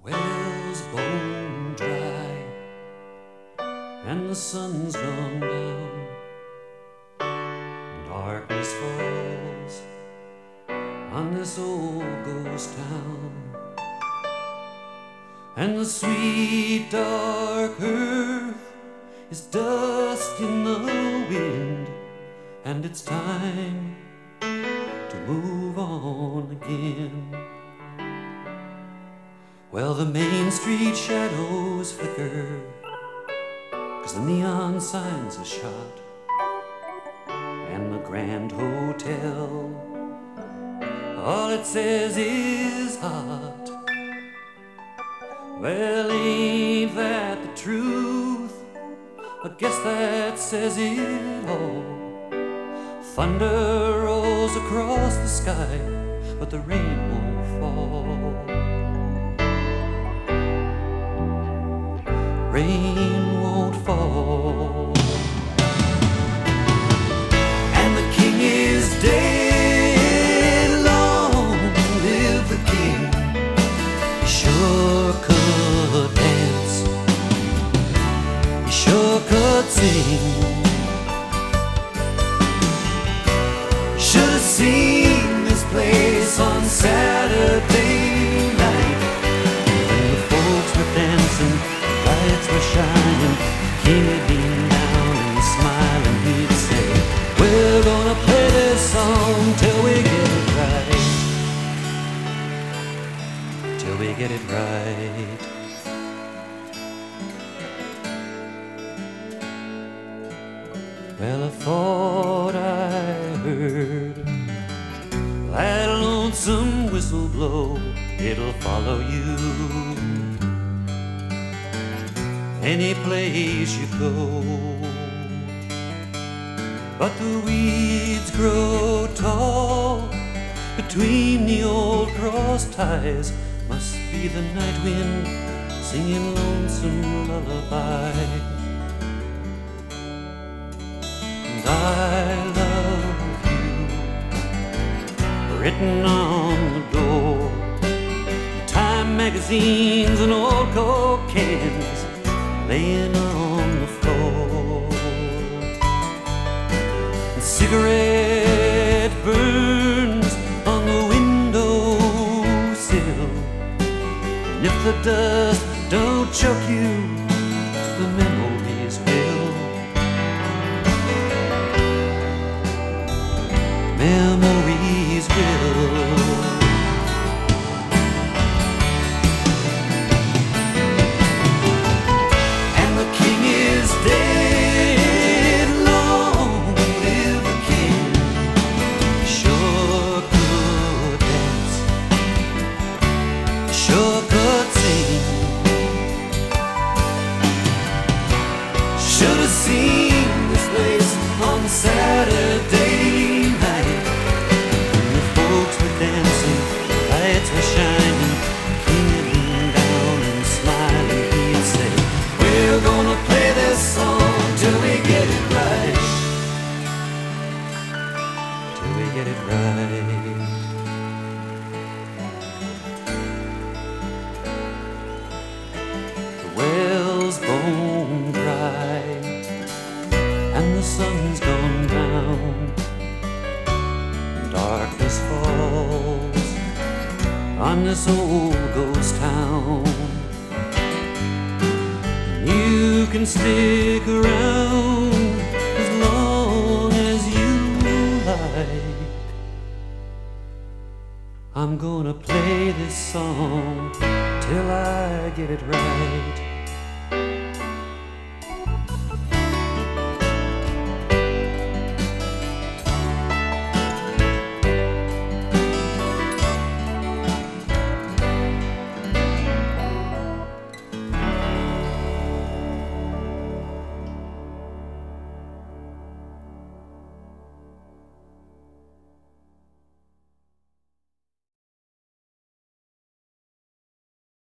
Well's bone dry and the sun's gone down. Darkness falls on this old ghost town, and the sweet dark earth is dust in the wind, and it's time to move on again. Well, the Main Street shadows flicker 'cause the neon signs are shot, and the Grand Hotel, all it says is hot. Well, ain't that the truth? I guess that says it all. Thunder rolls across the sky, but the rain won't fall. Rain won't fall. And the king is dead. Long live the king. He sure could dance. He sure could sing. Should have seen this place on Saturday night, when the folks were dancing, lights were shining, king had been down and smiling. He'd say, we're gonna play this song till we get it right, till we get it right. Well, I thought I heard that lonesome whistle blow. It'll follow you any place you go. But the weeds grow tall between the old cross ties. Must be the night wind singing lonesome lullabies. And I love you, written on the door. Time magazines and old Coke cans laying on the floor. And cigarette burns on the windowsill. And if the dust don't choke you, the memories will. Memories will. And the king is dead. Long live the king. Sure could dance, sure could sing. Should have seen this place on Saturday night, when the folks were dancing, lights were shining, king had been down and smiling. He'd say, we're gonna play this song till we get it right, till we get it right. The well's bone dry and the sun's gone down. Darkness falls on this old ghost town. You can stick around as long as you like. I'm gonna play this song till I get it right.